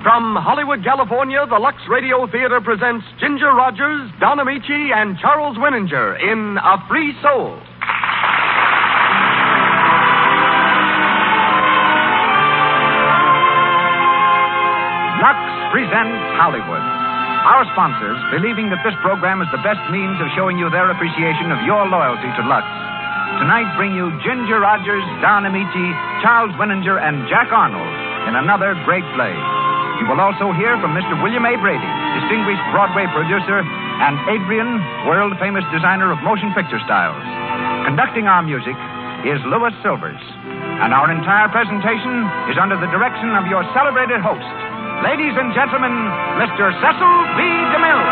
From Hollywood, California, the Lux Radio Theater presents Ginger Rogers, Don Amici, and Charles Winninger in A Free Soul. Lux presents Hollywood. Our sponsors, believing that this program is the best means of showing you their appreciation of your loyalty to Lux, tonight bring you Ginger Rogers, Don Amici, Charles Winninger, and Jack Arnold in another great play. You will also hear from Mr. William A. Brady, distinguished Broadway producer, and Adrian, world-famous designer of motion picture styles. Conducting our music is Louis Silvers. And our entire presentation is under the direction of your celebrated host, ladies and gentlemen, Mr. Cecil B. DeMille.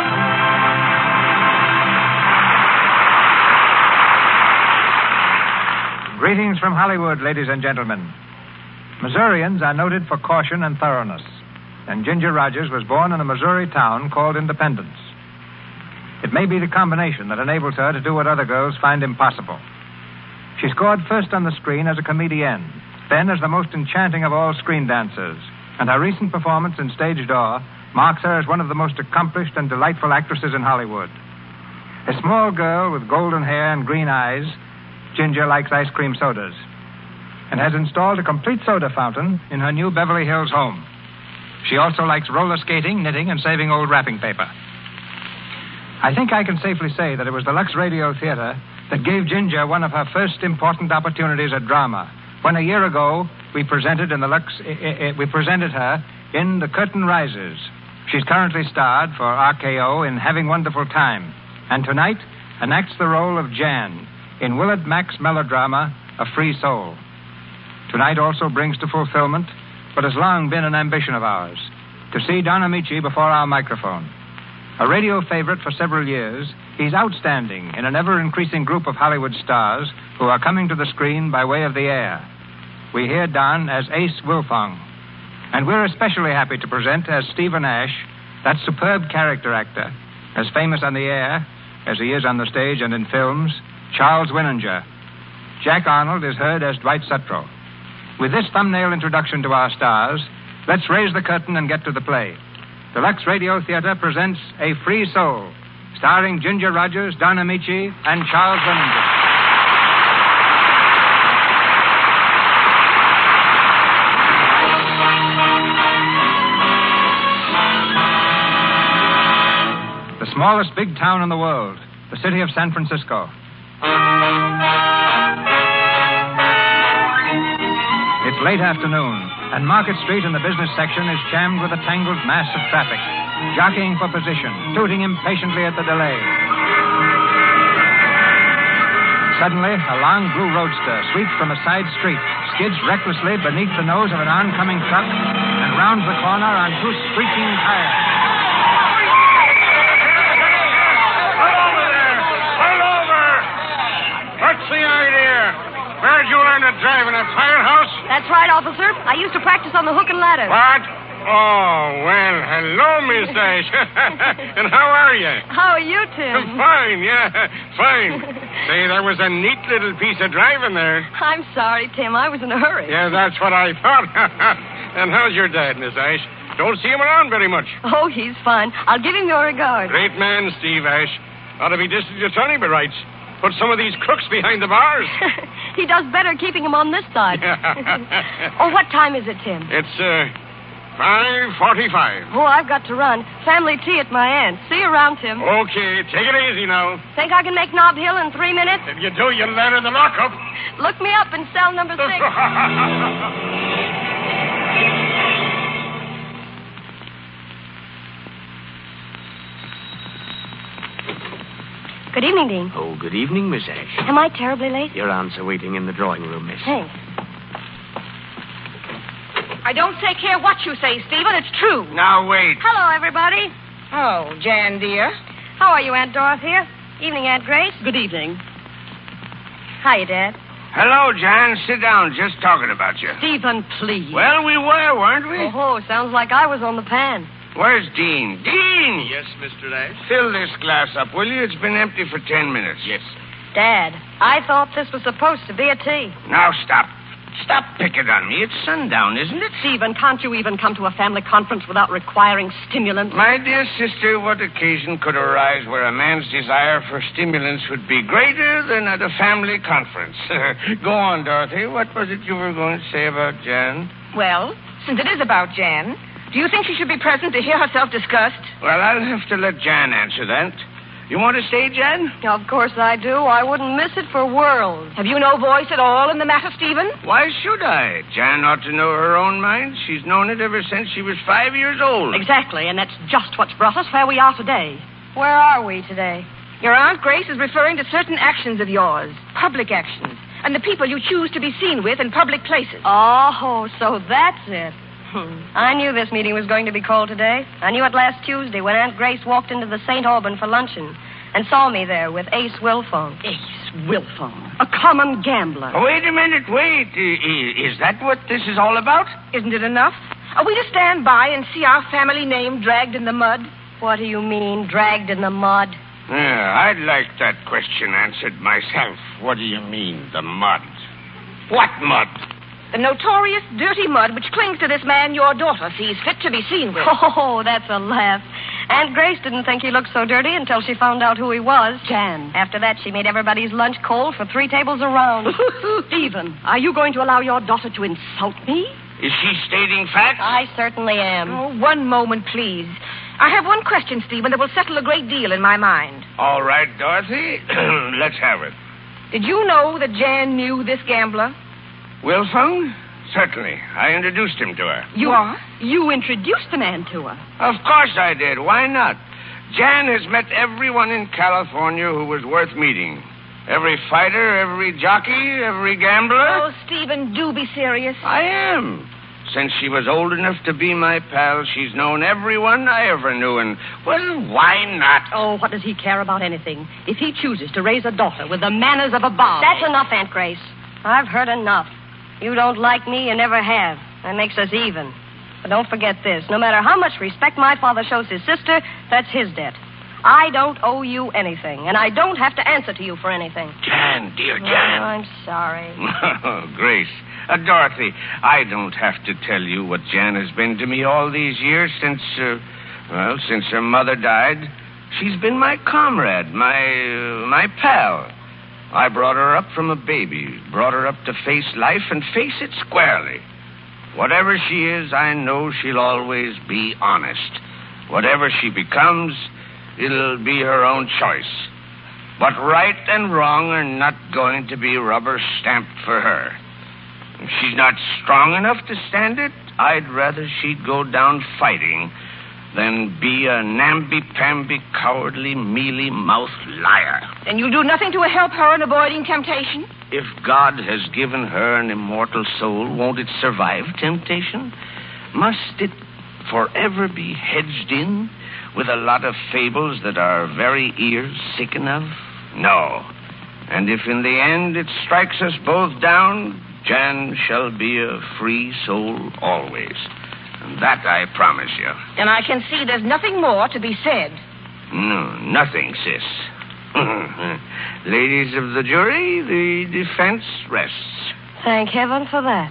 Greetings from Hollywood, ladies and gentlemen. Missourians are noted for caution and thoroughness, and Ginger Rogers was born in a Missouri town called Independence. It may be the combination that enables her to do what other girls find impossible. She scored first on the screen as a comedienne, then as the most enchanting of all screen dancers, and her recent performance in Stage Door marks her as one of the most accomplished and delightful actresses in Hollywood. A small girl with golden hair and green eyes, Ginger likes ice cream sodas, and has installed a complete soda fountain in her new Beverly Hills home. She also likes roller skating, knitting, and saving old wrapping paper. I think I can safely say that it was the Lux Radio Theater that gave Ginger one of her first important opportunities at drama, when a year ago we presented her in The Curtain Rises. She's currently starred for RKO in Having Wonderful Time, and tonight enacts the role of Jan in Willard Mack's melodrama, A Free Soul. Tonight also brings to fulfillment what has long been an ambition of ours, to see Don Amici before our microphone. A radio favorite for several years, he's outstanding in an ever-increasing group of Hollywood stars who are coming to the screen by way of the air. We hear Don as Ace Wilfong, and we're especially happy to present as Stephen Ash, that superb character actor, as famous on the air as he is on the stage and in films, Charles Winninger. Jack Arnold is heard as Dwight Sutro. With this thumbnail introduction to our stars, let's raise the curtain and get to the play. The Lux Radio Theater presents A Free Soul, starring Ginger Rogers, Don Amici, and Charles Winninger. The smallest big town in the world, the city of San Francisco. It's late afternoon, and Market Street in the business section is jammed with a tangled mass of traffic, jockeying for position, tooting impatiently at the delay. Suddenly, a long blue roadster sweeps from a side street, skids recklessly beneath the nose of an oncoming truck, and rounds the corner on two screeching tires. What's the idea? Where'd you learn to drive in a firehouse? That's right, officer. I used to practice on the hook and ladder. What? Oh, well, hello, Miss Ash. And how are you? How are you, Tim? Fine, yeah, fine. Say, there was a neat little piece of driving there. I'm sorry, Tim. I was in a hurry. Yeah, that's what I thought. And how's your dad, Miss Ash? Don't see him around very much. Oh, he's fine. I'll give him your regards. Great man, Steve Ash. Ought to be district attorney by rights. Put some of these crooks behind the bars. He does better keeping him on this side. Oh, what time is it, Tim? It's 5:45. Oh, I've got to run. Family tea at my aunt's. See you around, Tim. Okay, take it easy now. Think I can make Nob Hill in 3 minutes? If you do, you'll land in the lockup. Look me up in cell number 6. Good evening, Dean. Oh, good evening, Miss Ash. Am I terribly late? Your aunt's are waiting in the drawing room, miss. Thanks. I don't take care what you say, Stephen. It's true. Now, wait. Hello, everybody. Oh, Jan, dear. How are you, Aunt Dorothea? Evening, Aunt Grace. Good evening. Hiya, Dad. Hello, Jan. Sit down. Just talking about you. Stephen, please. Well, we were, weren't we? Oh, sounds like I was on the pan. Where's Dean? Dean! Yes, Mr. Ash? Fill this glass up, will you? It's been empty for 10 minutes. Yes. Dad, I thought this was supposed to be a tea. Now, stop. Stop picking on me. It's sundown, isn't it? Stephen, can't you even come to a family conference without requiring stimulants? My dear sister, what occasion could arise where a man's desire for stimulants would be greater than at a family conference? Go on, Dorothy. What was it you were going to say about Jan? Well, since it is about Jan, do you think she should be present to hear herself discussed? Well, I'll have to let Jan answer that. You want to stay, Jan? Of course I do. I wouldn't miss it for worlds. Have you no voice at all in the matter, Stephen? Why should I? Jan ought to know her own mind. She's known it ever since she was 5 years old. Exactly, and that's just what's brought us where we are today. Where are we today? Your Aunt Grace is referring to certain actions of yours, public actions, and the people you choose to be seen with in public places. Oh, so that's it. I knew this meeting was going to be called today. I knew it last Tuesday when Aunt Grace walked into the St. Alban for luncheon and saw me there with Ace Wilfong. Ace Wilfong. A common gambler. Oh, wait a minute, wait. Is that what this is all about? Isn't it enough? Are we to stand by and see our family name dragged in the mud? What do you mean, dragged in the mud? Yeah, I'd like that question answered myself. What do you mean, the mud? What mud? The notorious dirty mud which clings to this man your daughter sees fit to be seen with. Oh, that's a laugh. Aunt Grace didn't think he looked so dirty until she found out who he was. Jan. After that, she made everybody's lunch cold for 3 tables around. Stephen, are you going to allow your daughter to insult me? Is she stating facts? I certainly am. Oh, one moment, please. I have one question, Stephen, that will settle a great deal in my mind. All right, Dorothy. Let's have it. Did you know that Jan knew this gambler? Wilfong? Certainly. I introduced him to her. You introduced the man to her? Of course I did. Why not? Jan has met everyone in California who was worth meeting. Every fighter, every jockey, every gambler. Oh, Stephen, do be serious. I am. Since she was old enough to be my pal, she's known everyone I ever knew, and, well, why not? Oh, what does he care about anything? If he chooses to raise a daughter with the manners of a bomb... That's enough, Aunt Grace. I've heard enough. You don't like me, you never have. That makes us even. But don't forget this. No matter how much respect my father shows his sister, that's his debt. I don't owe you anything, and I don't have to answer to you for anything. Jan, dear Jan. Oh, I'm sorry. Grace. Dorothy, I don't have to tell you what Jan has been to me all these years since her mother died. She's been my comrade, my pal. I brought her up from a baby, brought her up to face life and face it squarely. Whatever she is, I know she'll always be honest. Whatever she becomes, it'll be her own choice. But right and wrong are not going to be rubber stamped for her. If she's not strong enough to stand it, I'd rather she'd go down fighting than be a namby-pamby, cowardly, mealy-mouthed liar. Then you'll do nothing to help her in avoiding temptation? If God has given her an immortal soul, won't it survive temptation? Must it forever be hedged in with a lot of fables that our very ears sicken of? No. And if in the end it strikes us both down, Jan shall be a free soul always. And that I promise you. And I can see there's nothing more to be said. No, nothing, sis. Ladies of the jury, the defense rests. Thank heaven for that.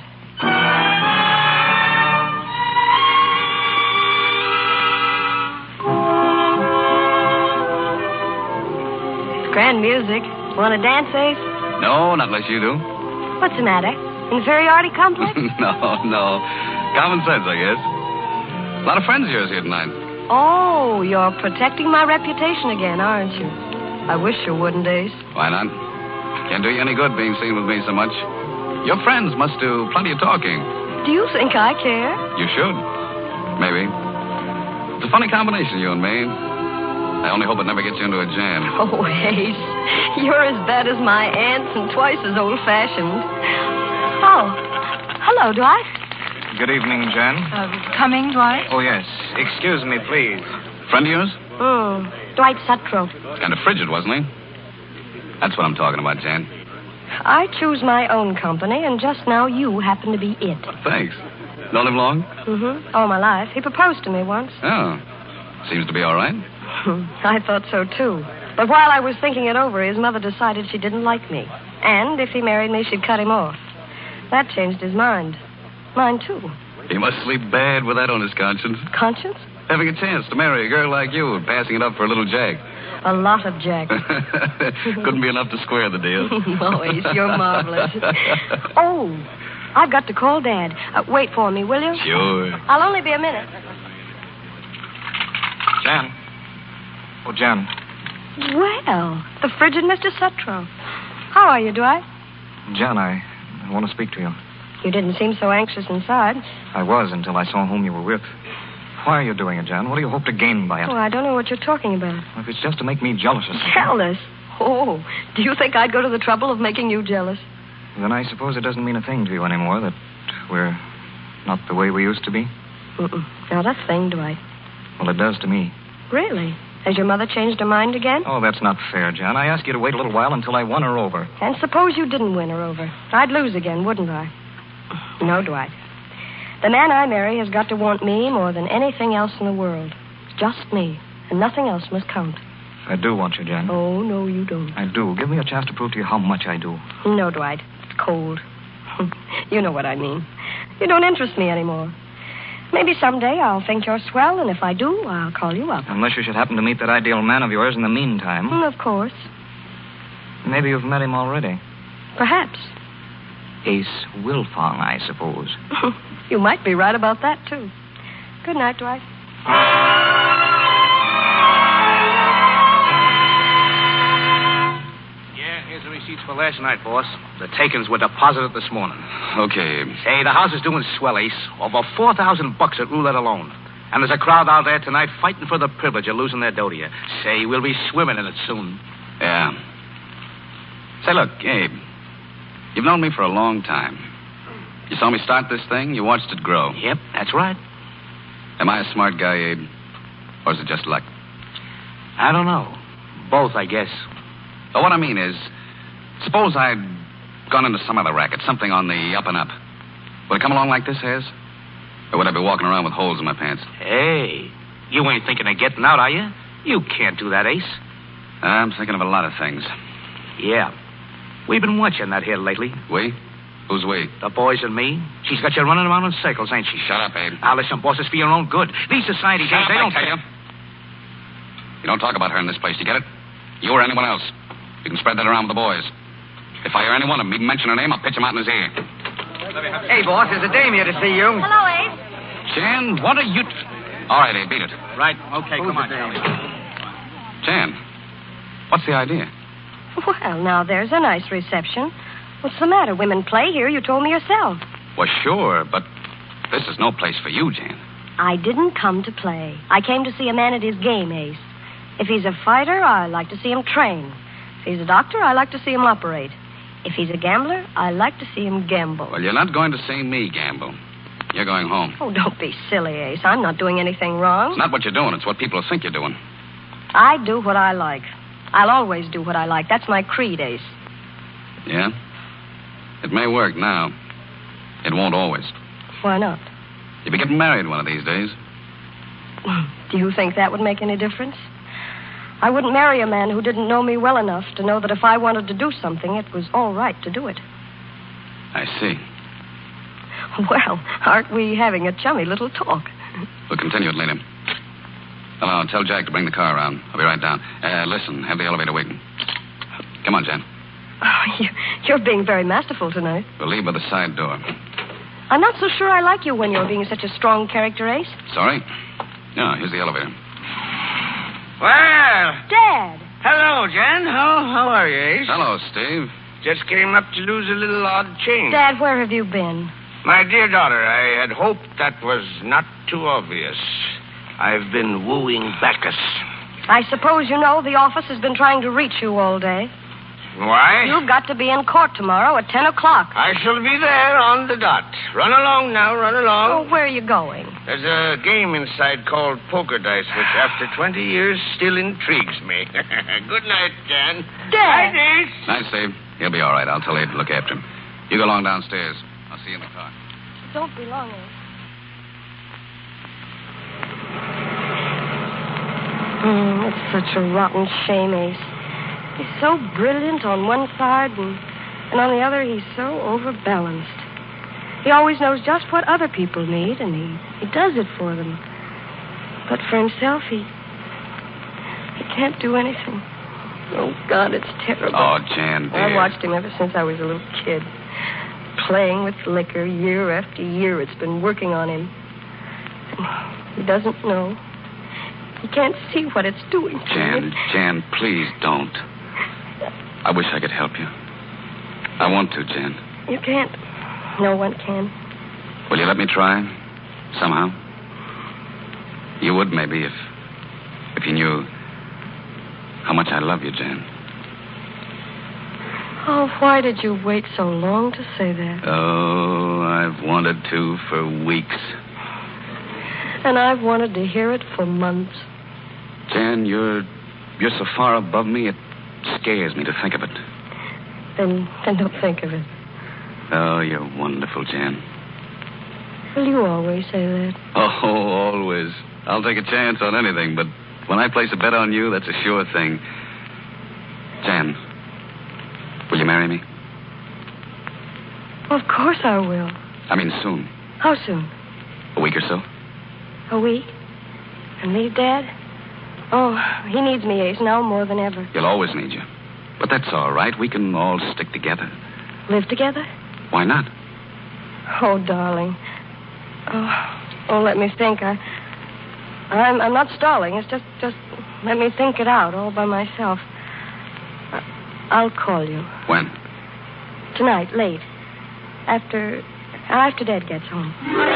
Grand music. Want to dance, Ace? No, not unless you do. What's the matter? Inferiority complex? No. Common sense, I guess. A lot of friends of yours here tonight. Oh, you're protecting my reputation again, aren't you? I wish you wouldn't, Ace. Why not? Can't do you any good being seen with me so much. Your friends must do plenty of talking. Do you think I care? You should. Maybe. It's a funny combination, you and me. I only hope it never gets you into a jam. Oh, Ace, you're as bad as my aunts and twice as old-fashioned. Oh, hello, Dwight. Good evening, Jan. Coming, Dwight? Oh, yes. Excuse me, please. Friend of yours? Dwight Suttrope. Kind of frigid, wasn't he? That's what I'm talking about, Jan. I choose my own company, and just now you happen to be it. Thanks. Known him long? Mm-hmm. All my life. He proposed to me once. Oh. Seems to be all right. I thought so, too. But while I was thinking it over, his mother decided she didn't like me. And if he married me, she'd cut him off. That changed his mind. Mine, too. He must sleep bad with that on his conscience. Conscience? Having a chance to marry a girl like you and passing it up for a little Jack. A lot of Jack. Couldn't be enough to square the deal. Oh, Ace, you're marvelous. Oh, I've got to call Dad. Wait for me, will you? Sure. I'll only be a minute. Jan. Oh, Jan. Well, the frigid Mr. Sutro. How are you, Dwight? Jan, I want to speak to you. You didn't seem so anxious inside. I was until I saw whom you were with. Why are you doing it, Jan? What do you hope to gain by it? Oh, I don't know what you're talking about. Well, if it's just to make me jealous or something. Jealous? Oh, do you think I'd go to the trouble of making you jealous? Then I suppose it doesn't mean a thing to you anymore that we're not the way we used to be? Not a thing, Dwight. Well, it does to me. Really? Has your mother changed her mind again? Oh, that's not fair, Jan. I asked you to wait a little while until I won her over. And suppose you didn't win her over. I'd lose again, wouldn't I? No, Dwight. The man I marry has got to want me more than anything else in the world. Just me, and nothing else must count. I do want you, Jan. Oh, no, you don't. I do. Give me a chance to prove to you how much I do. No, Dwight. It's cold. You know what I mean. You don't interest me anymore. Maybe someday I'll think you're swell, and if I do, I'll call you up. Unless you should happen to meet that ideal man of yours in the meantime. Of course. Maybe you've met him already. Perhaps. Ace Wilfong, I suppose. You might be right about that, too. Good night, Dwight. Yeah, here's the receipts for last night, boss. The takings were deposited this morning. Okay. Hey, the house is doing swell, Ace. Over $4,000 at roulette alone. And there's a crowd out there tonight fighting for the privilege of losing their dough to you. Say, we'll be swimming in it soon. Yeah. Say, look, Abe. You've known me for a long time. You saw me start this thing. You watched it grow. Yep, that's right. Am I a smart guy, Abe? Or is it just luck? I don't know. Both, I guess. Well, what I mean is, suppose I'd gone into some other racket, something on the up and up. Would it come along like this has? Or would I be walking around with holes in my pants? Hey, you ain't thinking of getting out, are you? You can't do that, Ace. I'm thinking of a lot of things. Yeah. We've been watching that here lately. We? Who's we? The boys and me. She's got you running around in circles, ain't she? Shut up, Abe. Now, listen, boss, it's for your own good. These society days, they don't tell you. You don't talk about her in this place, you get it? You or anyone else. You can spread that around with the boys. If I hear any one of them even mention her name, I'll pitch him out in his ear. Hey, boss, there's a dame here to see you. Hello, Abe. Jan, what are you... All right, Abe, beat it. Right, okay, Who's come on. the dame? Jan, what's the idea? Well, now, there's a nice reception. What's the matter? Women play here. You told me yourself. Well, sure, but this is no place for you, Jan. I didn't come to play. I came to see a man at his game, Ace. If he's a fighter, I like to see him train. If he's a doctor, I like to see him operate. If he's a gambler, I like to see him gamble. Well, you're not going to see me gamble. You're going home. Oh, don't be silly, Ace. I'm not doing anything wrong. It's not what you're doing. It's what people think you're doing. I do what I like. I'll always do what I like. That's my creed, Ace. Yeah? It may work now. It won't always. Why not? You'll be getting married one of these days. Do you think that would make any difference? I wouldn't marry a man who didn't know me well enough to know that if I wanted to do something, it was all right to do it. I see. Well, aren't we having a chummy little talk? We'll continue it later. Hello, tell Jack to bring the car around. I'll be right down. Listen, have the elevator waiting. Come on, Jan. Oh, you're being very masterful tonight. We'll leave by the side door. I'm not so sure I like you when you're being such a strong character, Ace. Sorry? No, here's the elevator. Well, Dad! hello, Jan. How are you, Ace? Hello, Steve. Just came up to lose a little odd change. Dad, where have you been? My dear daughter, I had hoped that was not too obvious. I've been wooing Bacchus. I suppose you know the office has been trying to reach you all day. Why? You've got to be in court tomorrow at 10 o'clock. I shall be there on the dot. Run along now, run along. Oh, where are you going? There's a game inside called poker dice, which after 20 years still intrigues me. Good night, Jan. Dad! Night, Ace. Night, Steve. He'll be all right. I'll tell Abe to look after him. You go along downstairs. I'll see you in the car. Don't be long, Ace. It's such a rotten shame, Ace. He's so brilliant on one side, and on the other, he's so overbalanced. He always knows just what other people need, and he does it for them. But for himself, he can't do anything. Oh, God, it's terrible. Oh, Jan, dear. I watched him ever since I was a little kid. Playing with liquor year after year. It's been working on him. And he doesn't know. He can't see what it's doing to him. Jan, please don't. I wish I could help you. I want to, Jan. You can't. No one can. Will you let me try? Somehow? You would, maybe, if you knew how much I love you, Jan. Oh, why did you wait so long to say that? Oh, I've wanted to for weeks. And I've wanted to hear it for months. Jan, you're so far above me, it scares me to think of it. Then don't think of it. Oh, you're wonderful, Jan. Well, you always say that. Oh, always. I'll take a chance on anything, but when I place a bet on you, that's a sure thing. Jan, will you marry me? Of course I will. I mean, soon. How soon? A week or so? A week? And leave Dad? Oh, he needs me, Ace, now more than ever. He'll always need you. But that's all right. We can all stick together. Live together? Why not? Oh, darling. Oh, let me think. I'm not stalling. It's just let me think it out all by myself. I'll call you. When? Tonight, late. After Dad gets home.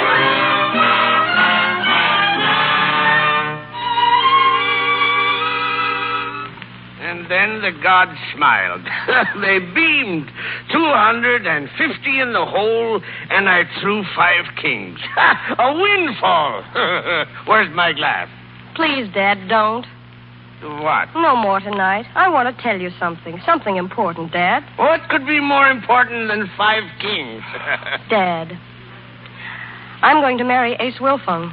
And then the gods smiled. They beamed. 250 in the hole, and I threw 5 kings. A windfall. Where's my glass? Please, Dad, don't. What? No more tonight. I want to tell you something. Something important, Dad. What could be more important than 5 kings? Dad, I'm going to marry Ace Wilfong.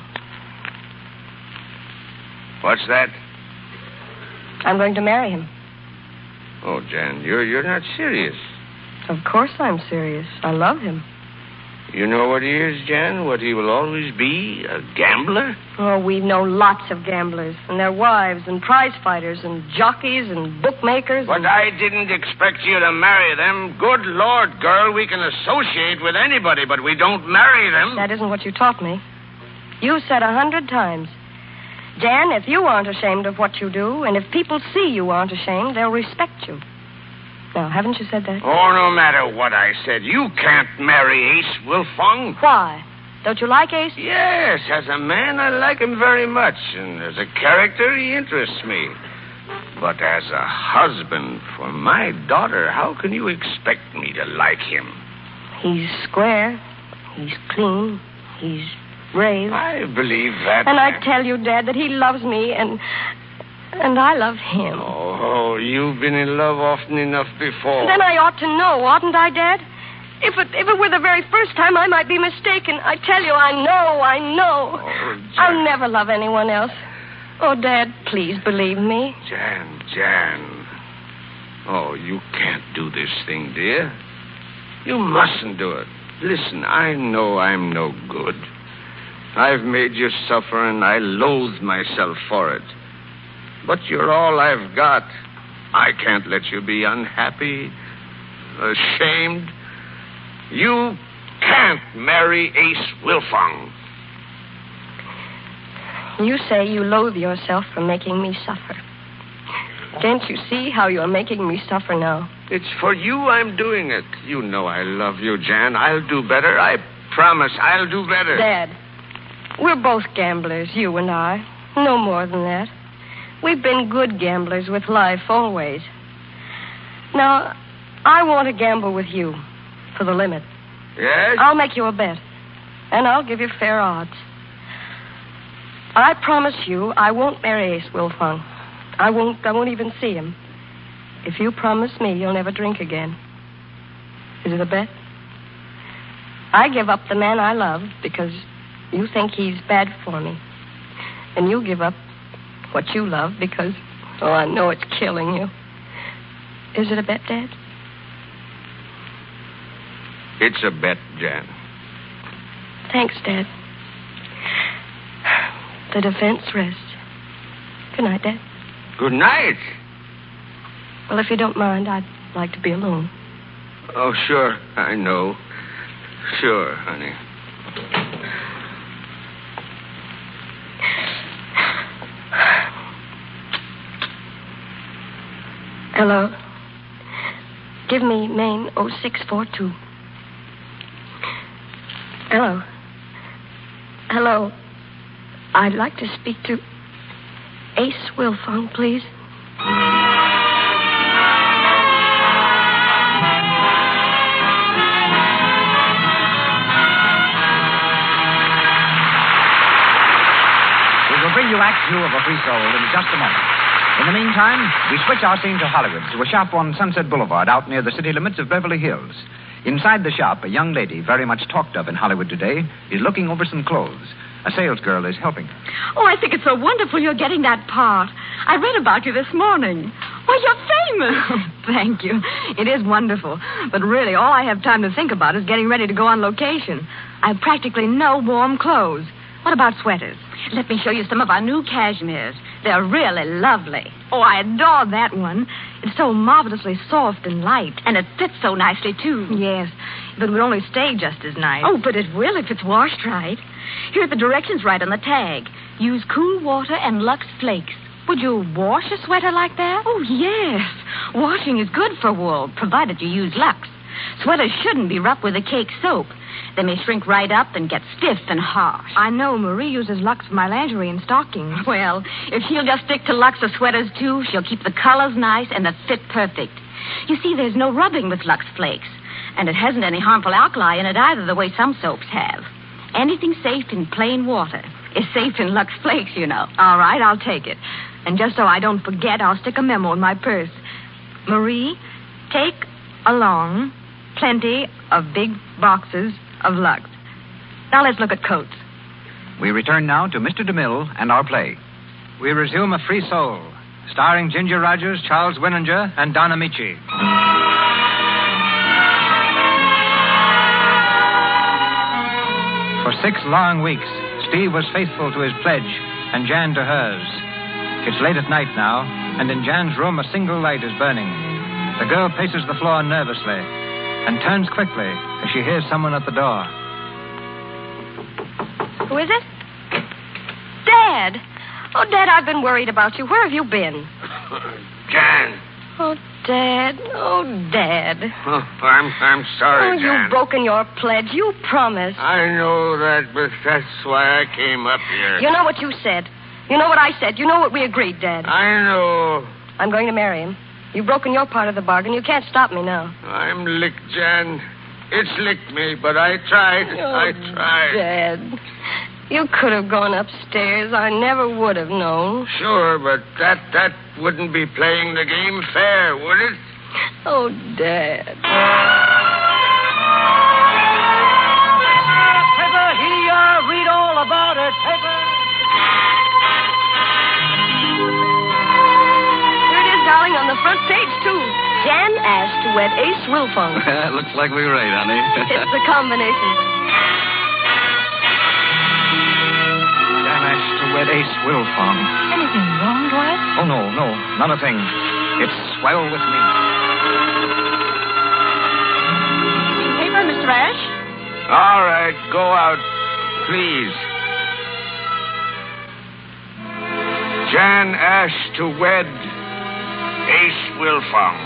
What's that? I'm going to marry him. Oh, Jan, you're not serious. Of course I'm serious. I love him. You know what he is, Jan? What he will always be? A gambler? Oh, we know lots of gamblers, and their wives, and prize fighters, and jockeys, and bookmakers. But I didn't expect you to marry them. Good Lord, girl, we can associate with anybody, but we don't marry them. That isn't what you taught me. You said 100 times, Jan, if you aren't ashamed of what you do, and if people see you aren't ashamed, they'll respect you. Now, haven't you said that? Oh, no matter what I said, you can't marry Ace Wilfong. Why? Don't you like Ace? Yes, as a man, I like him very much, and as a character, he interests me. But as a husband for my daughter, how can you expect me to like him? He's square. He's clean. He's brave. I believe that. And I tell you, Dad, that he loves me, and I love him. Oh, you've been in love often enough before. Then I ought to know, oughtn't I, Dad? If it were the very first time, I might be mistaken. I tell you, I know. Oh, I'll never love anyone else. Oh, Dad, please believe me. Jan. Oh, you can't do this thing, dear. You mustn't do it. Listen, I know I'm no good. I've made you suffer, and I loathe myself for it. But you're all I've got. I can't let you be unhappy, ashamed. You can't marry Ace Wilfong. You say you loathe yourself for making me suffer. Can't you see how you're making me suffer now? It's for you I'm doing it. You know I love you, Jan. I'll do better. I promise I'll do better. Dad, we're both gamblers, you and I. No more than that. We've been good gamblers with life always. Now, I want to gamble with you for the limit. Yes? I'll make you a bet, and I'll give you fair odds. I promise you I won't marry Ace Wilfong. I won't even see him. If you promise me you'll never drink again. Is it a bet? I give up the man I love because you think he's bad for me. And you give up what you love because, I know it's killing you. Is it a bet, Dad? It's a bet, Jan. Thanks, Dad. The defense rests. Good night, Dad. Good night. Well, if you don't mind, I'd like to be alone. Oh, sure. I know. Sure, honey. Hello. Give me Maine 0642. Hello. Hello. I'd like to speak to Ace Wilfong, please. We will bring you Act 2 of A Free Soul in just a moment. In the meantime, we switch our scene to Hollywood, to a shop on Sunset Boulevard out near the city limits of Beverly Hills. Inside the shop, a young lady, very much talked of in Hollywood today, is looking over some clothes. A salesgirl is helping her. Oh, I think it's so wonderful you're getting that part. I read about you this morning. Why, you're famous. Thank you. It is wonderful. But really, all I have time to think about is getting ready to go on location. I have practically no warm clothes. What about sweaters? Let me show you some of our new cashmeres. They're really lovely. Oh, I adore that one. It's so marvelously soft and light. And it fits so nicely, too. Yes, if it would only stay just as nice. Oh, but it will if it's washed right. Here are the directions right on the tag. Use cool water and Lux Flakes. Would you wash a sweater like that? Oh, yes. Washing is good for wool, provided you use Lux. Sweaters shouldn't be rubbed with a cake soap. They may shrink right up and get stiff and harsh. I know Marie uses Lux for my lingerie and stockings. Well, if she'll just stick to Lux for sweaters, too, she'll keep the colors nice and the fit perfect. You see, there's no rubbing with Lux Flakes. And it hasn't any harmful alkali in it either, the way some soaps have. Anything safe in plain water is safe in Lux Flakes, you know. All right, I'll take it. And just so I don't forget, I'll stick a memo in my purse. Marie, take along plenty of big boxes of Lux. Now let's look at coats. We return now to Mr. DeMille and our play. We resume A Free Soul, starring Ginger Rogers, Charles Winninger, and Don Amici. For 6 long weeks, Steve was faithful to his pledge and Jan to hers. It's late at night now, and in Jan's room a single light is burning. The girl paces the floor nervously and turns quickly as she hears someone at the door. Who is it? Dad! Oh, Dad, I've been worried about you. Where have you been? Jan. Oh, Dad. Oh, Dad. Oh, I'm sorry, Oh, Jan. you've broken your pledge. You promised. I know that, but that's why I came up here. You know what you said. You know what I said. You know what we agreed, Dad. I know. I'm going to marry him. You've broken your part of the bargain. You can't stop me now. I'm licked, Jan. It's licked me, but I tried. Oh, I tried. Dad. You could have gone upstairs. I never would have known. Sure, but that wouldn't be playing the game fair, would it? Oh, Dad. Paper here, read all about it. Paper. Here it is, darling, on the front page, too. Jan asked to wed Ace Wilfong. Looks like we were right, honey. It's the combination. Jan asked to wed Ace Wilfong. Anything wrong, Dwight? Oh, no, not a thing. It's swell with me. Paper, Mr. Ash? All right, go out, please. Jan asked to wed Ace Wilfong.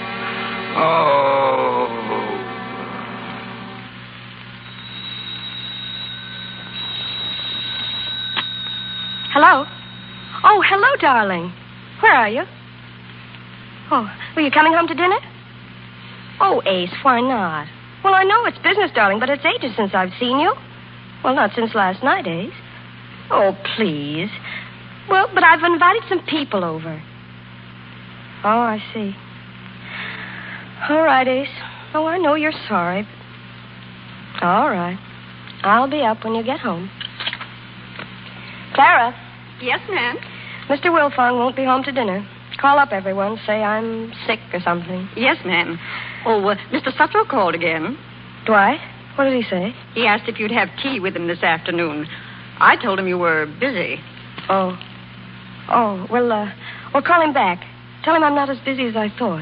Oh. Hello? Oh, hello, darling. Where are you? Oh, were you coming home to dinner? Oh, Ace, why not? Well, I know it's business, darling, but it's ages since I've seen you. Well, not since last night, Ace. Oh, please. Well, but I've invited some people over. Oh, I see. All right, Ace. Oh, I know you're sorry. All right. I'll be up when you get home. Clara. Yes, ma'am. Mr. Wilfong won't be home to dinner. Call up everyone. Say I'm sick or something. Yes, ma'am. Oh, Mr. Sutro called again. Do I? What did he say? He asked if you'd have tea with him this afternoon. I told him you were busy. Oh. Oh, well, call him back. Tell him I'm not as busy as I thought.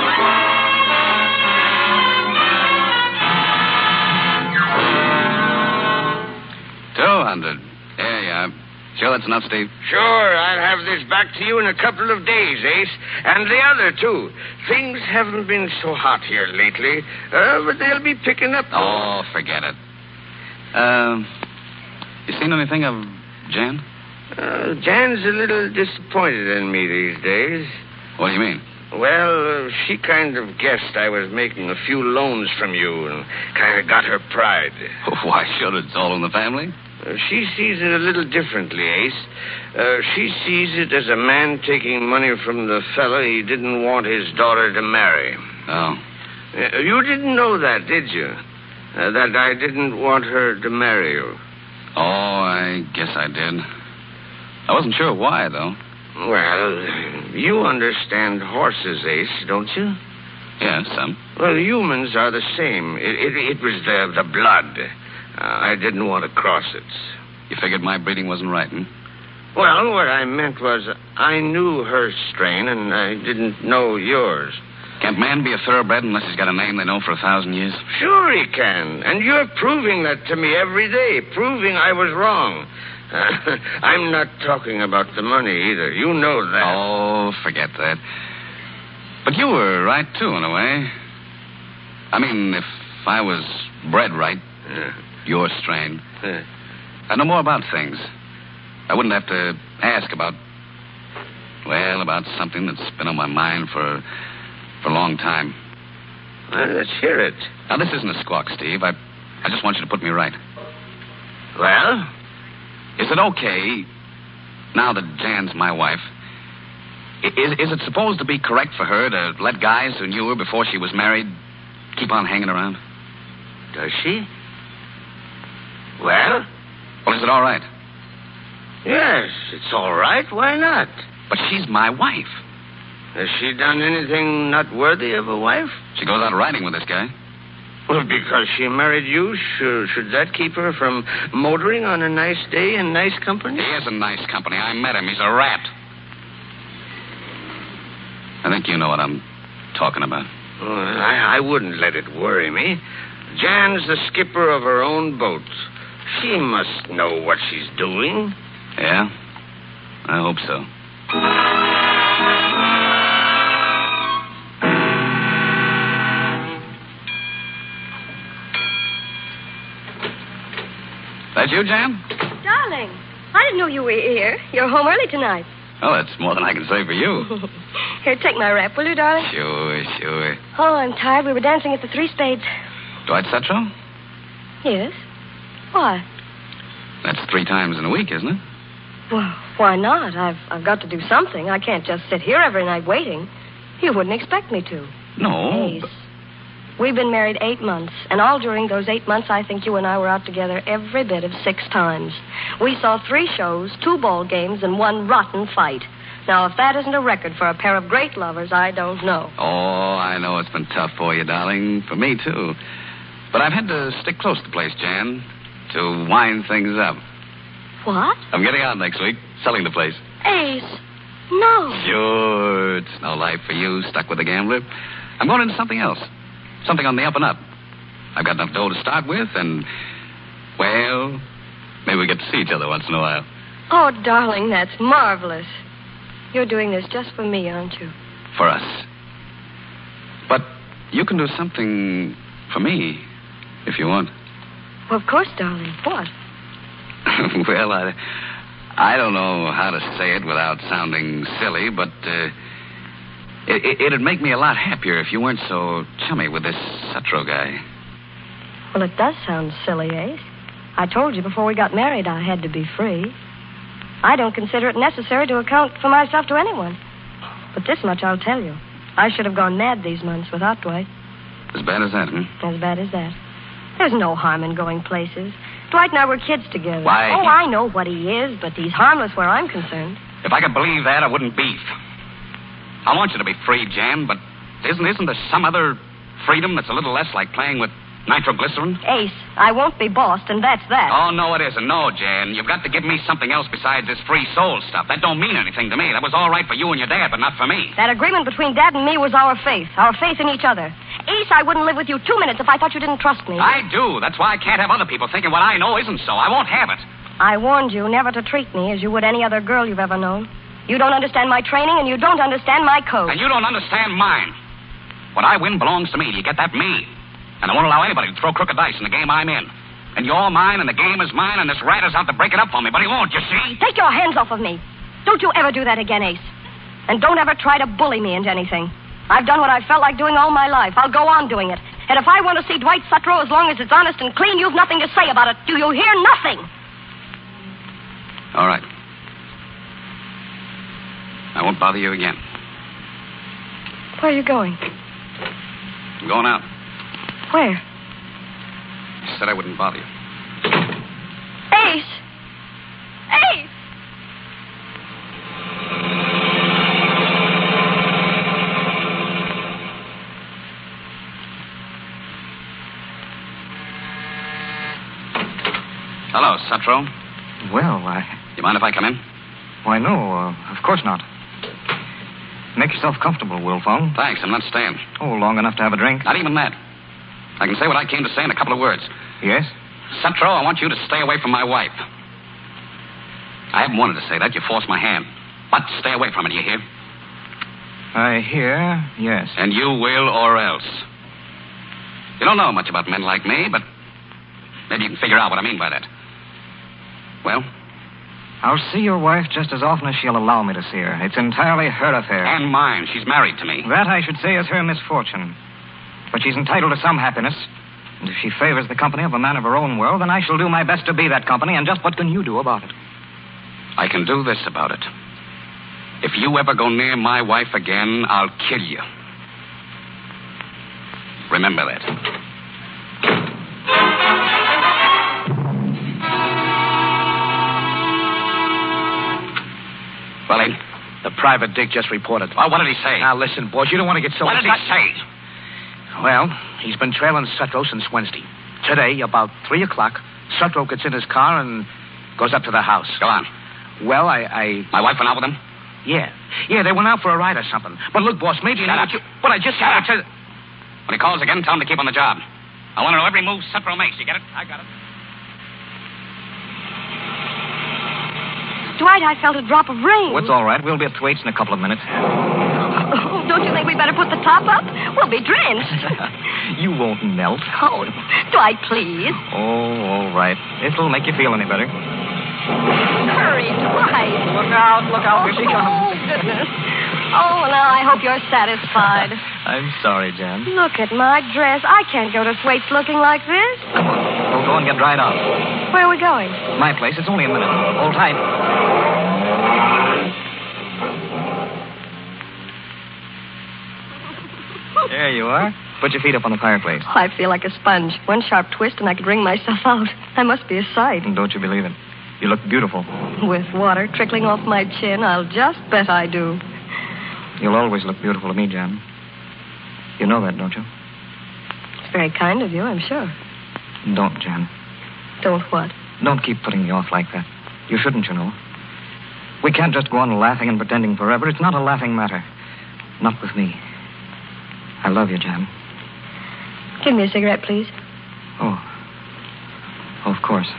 200. There you are. Sure that's enough, Steve? Sure, I'll have this back to you in a couple of days, Ace. And the other, too. Things haven't been so hot here lately, but they'll be picking up. Oh, forget it. You seen anything of Jan? Jan's a little disappointed in me these days. What do you mean? Well, she kind of guessed I was making a few loans from you and kind of got her pride. Why should it? It's all in the family. She sees it a little differently, Ace. She sees it as a man taking money from the fella he didn't want his daughter to marry. Oh. You didn't know that, did you? That I didn't want her to marry you. Oh, I guess I did. I wasn't sure why, though. Well, you understand horses, Ace, don't you? Yes, some. Well, humans are the same. It was the blood. I didn't want to cross it. You figured my breeding wasn't right, hmm? Well, what I meant was I knew her strain, and I didn't know yours. Can't man be a thoroughbred unless he's got a name they know for 1,000 years? Sure he can. And you're proving that to me every day, proving I was wrong. I'm not talking about the money either. You know that. Oh, forget that. But you were right, too, in a way. I mean, if I was bred right, your strain, I know more about things. I wouldn't have to ask about something that's been on my mind for a long time. Well, let's hear it. Now, this isn't a squawk, Steve. I just want you to put me right. Well? Is it okay, now that Jan's my wife, is it supposed to be correct for her to let guys who knew her before she was married keep on hanging around? Does she? Well, is it all right? Yes, it's all right. Why not? But she's my wife. Has she done anything not worthy of a wife? She goes out riding with this guy. Well, because she married you, should that keep her from motoring on a nice day in nice company? He is a nice company. I met him. He's a rat. I think you know what I'm talking about. Well, I wouldn't let it worry me. Jan's the skipper of her own boat. She must know what she's doing. Yeah? I hope so. That you, Jan? Darling, I didn't know you were here. You're home early tonight. Oh, that's more than I can say for you. Here, take my wrap, will you, darling? Sure. Oh, I'm tired. We were dancing at the Three Spades. Dwight Satchel? Yes. Why? That's 3 times in a week, isn't it? Well, why not? I've got to do something. I can't just sit here every night waiting. You wouldn't expect me to. No. Ace, we've been married 8 months, and all during those 8 months, I think you and I were out together every bit of 6 times. We saw 3 shows, 2 ball games, and 1 rotten fight. Now, if that isn't a record for a pair of great lovers, I don't know. Oh, I know it's been tough for you, darling. For me, too. But I've had to stick close to the place, Jan, to wind things up. What? I'm getting out next week, selling the place. Ace, no. Sure, it's no life for you, stuck with a gambler. I'm going into something else. Something on the up and up. I've got enough dough to start with, and, well, maybe we get to see each other once in a while. Oh, darling, that's marvelous. You're doing this just for me, aren't you? For us. But you can do something for me, if you want. Well, of course, darling. What? Well, I don't know how to say it without sounding silly, but it'd make me a lot happier if you weren't so chummy with this Sutro guy. Well, it does sound silly, Ace. I told you before we got married I had to be free. I don't consider it necessary to account for myself to anyone. But this much I'll tell you. I should have gone mad these months without Dwight. As bad as that, As bad as that. There's no harm in going places. Dwight and I were kids together. Why? Oh, I know what he is, but he's harmless where I'm concerned. If I could believe that, I wouldn't beef. I want you to be free, Jan, but isn't there some other freedom that's a little less like playing with Nitroglycerin? Ace, I won't be bossed, and that's that. Oh, no, it isn't. No, Jan. You've got to give me something else besides this free soul stuff. That don't mean anything to me. That was all right for you and your dad, but not for me. That agreement between Dad and me was our faith in each other. Ace, I wouldn't live with you 2 minutes if I thought you didn't trust me. I do. That's why I can't have other people thinking what I know isn't so. I won't have it. I warned you never to treat me as you would any other girl you've ever known. You don't understand my training, and you don't understand my code. And you don't understand mine. What I win belongs to me. Do you get that? Me. And I won't allow anybody to throw crooked dice in the game I'm in. And you're mine, and the game is mine, and this rat is out to break it up for me, but he won't, you see? Take your hands off of me. Don't you ever do that again, Ace. And don't ever try to bully me into anything. I've done what I felt like doing all my life. I'll go on doing it. And if I want to see Dwight Sutro, as long as it's honest and clean, you've nothing to say about it. Do you hear? Nothing. All right. I won't bother you again. Where are you going? I'm going out. Where? I said I wouldn't bother you. Ace! Ace! Hello, Sutro. Well, You mind if I come in? Why, no, of course not. Make yourself comfortable, Wilfong. Thanks, I'm not staying. Oh, long enough to have a drink? Not even that. I can say what I came to say in a couple of words. Yes? Sutro, I want you to stay away from my wife. I haven't wanted to say that. You forced my hand. But stay away from it, you hear? I hear, yes. And you will or else. You don't know much about men like me, but maybe you can figure out what I mean by that. Well? I'll see your wife just as often as she'll allow me to see her. It's entirely her affair. And mine. She's married to me. That, I should say, is her misfortune. But she's entitled to some happiness. And if she favors the company of a man of her own world, then I shall do my best to be that company. And just what can you do about it? I can do this about it. If you ever go near my wife again, I'll kill you. Remember that. Willie? The private Dick just reported. Well, what did he say? Now, listen, boys, you don't want to get so... What did he say? Well, he's been trailing Sutro since Wednesday. Today, about 3 o'clock, Sutro gets in his car and goes up to the house. Go on. Well, I... My wife went out with him? Yeah. Yeah, they went out for a ride or something. But look, boss, maybe... Shut up. But I just... Shut up. When he calls again, tell him to keep on the job. I want to know every move Sutro makes. You get it? I got it. Dwight, I felt a drop of rain. Well, it's all right. We'll be at Thwaites in a couple of minutes. Oh, don't you think we better put the top up? We'll be drenched. You won't melt. Oh, Dwight, please. Oh, all right. This'll make you feel any better. Hurry, Dwight. Look out, here she comes. Oh, goodness. Oh, now I hope you're satisfied. I'm sorry, Jan. Look at my dress. I can't go to Thwaites looking like this. Come on. We'll go and get dried off. Where are we going? My place. It's only a minute. Hold tight. There you are. Put your feet up on the fireplace. Oh, I feel like a sponge. One sharp twist and I could wring myself out. I must be a sight. Don't you believe it? You look beautiful. With water trickling off my chin, I'll just bet I do. You'll always look beautiful to me, Jan. You know that, don't you? It's very kind of you, I'm sure. Don't, Jan. Don't what? Don't keep putting me off like that. You shouldn't, you know. We can't just go on laughing and pretending forever. It's not a laughing matter. Not with me. I love you, Jan. Give me a cigarette, please. Oh, of course.